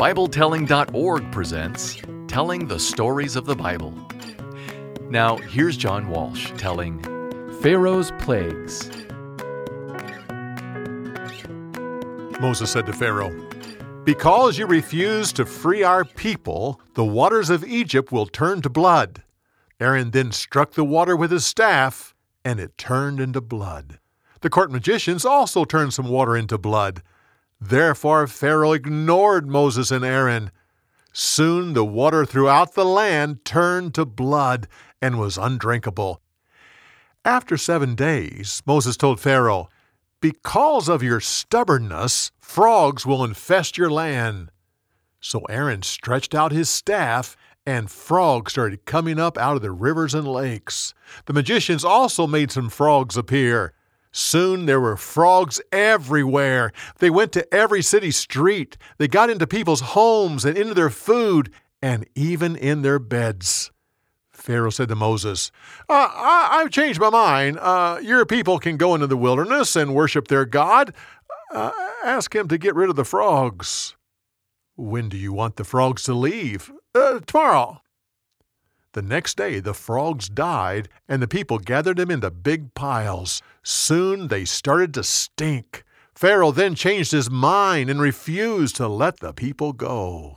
BibleTelling.org presents Telling the Stories of the Bible. Now, here's John Walsh telling Pharaoh's Plagues. Moses said to Pharaoh, "Because you refuse to free our people, the waters of Egypt will turn to blood." Aaron then struck the water with his staff, and it turned into blood. The court magicians also turned some water into blood. Therefore Pharaoh ignored Moses and Aaron. Soon the water throughout the land turned to blood and was undrinkable. After 7 days, Moses told Pharaoh, "Because of your stubbornness, frogs will infest your land." So Aaron stretched out his staff, and frogs started coming up out of the rivers and lakes. The magicians also made some frogs appear. Soon there were frogs everywhere. They went to every city street. They got into people's homes and into their food and even in their beds. Pharaoh said to Moses, I've changed my mind. Your people can go into the wilderness and worship their God. Ask him to get rid of the frogs." "When do you want the frogs to leave?" Tomorrow." The next day the frogs died, and the people gathered them into big piles. Soon they started to stink. Pharaoh then changed his mind and refused to let the people go.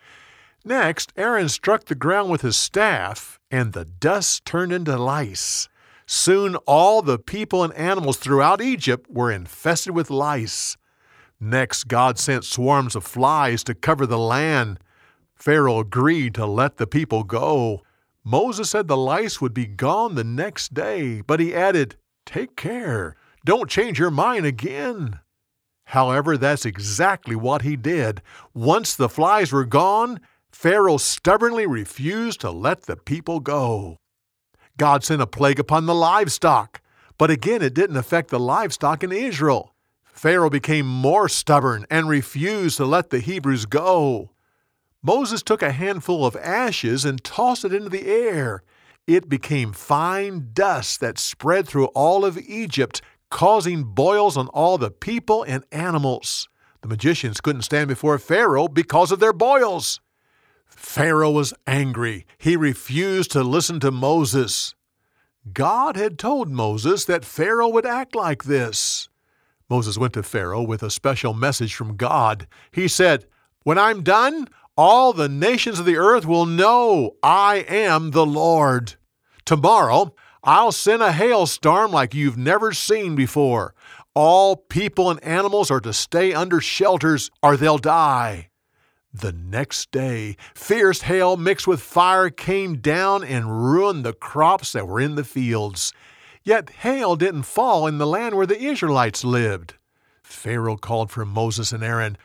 Next, Aaron struck the ground with his staff, and the dust turned into lice. Soon all the people and animals throughout Egypt were infested with lice. Next, God sent swarms of flies to cover the land. Pharaoh agreed to let the people go. Moses said the lice would be gone the next day, but he added, "Take care, don't change your mind again." However, that's exactly what he did. Once the flies were gone, Pharaoh stubbornly refused to let the people go. God sent a plague upon the livestock, but again it didn't affect the livestock in Israel. Pharaoh became more stubborn and refused to let the Hebrews go. Moses took a handful of ashes and tossed it into the air. It became fine dust that spread through all of Egypt, causing boils on all the people and animals. The magicians couldn't stand before Pharaoh because of their boils. Pharaoh was angry. He refused to listen to Moses. God had told Moses that Pharaoh would act like this. Moses went to Pharaoh with a special message from God. He said, "When I'm done, all the nations of the earth will know I am the Lord. Tomorrow, I'll send a hailstorm like you've never seen before. All people and animals are to stay under shelters or they'll die." The next day, fierce hail mixed with fire came down and ruined the crops that were in the fields. Yet hail didn't fall in the land where the Israelites lived. Pharaoh called for Moses and Aaron.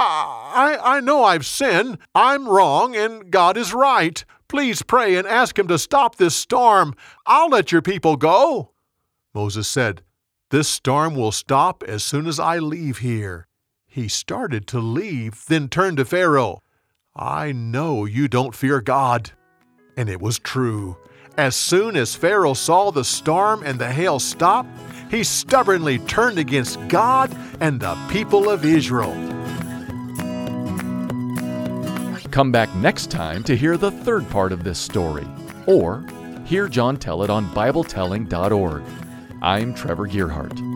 I know I've sinned. I'm wrong, and God is right. Please pray and ask him to stop this storm. I'll let your people go." Moses said, "This storm will stop as soon as I leave here." He started to leave, then turned to Pharaoh. "I know you don't fear God." And it was true. As soon as Pharaoh saw the storm and the hail stop, he stubbornly turned against God and the people of Israel. Come back next time to hear the third part of this story, or hear John tell it on BibleTelling.org. I'm Trevor Gearhart.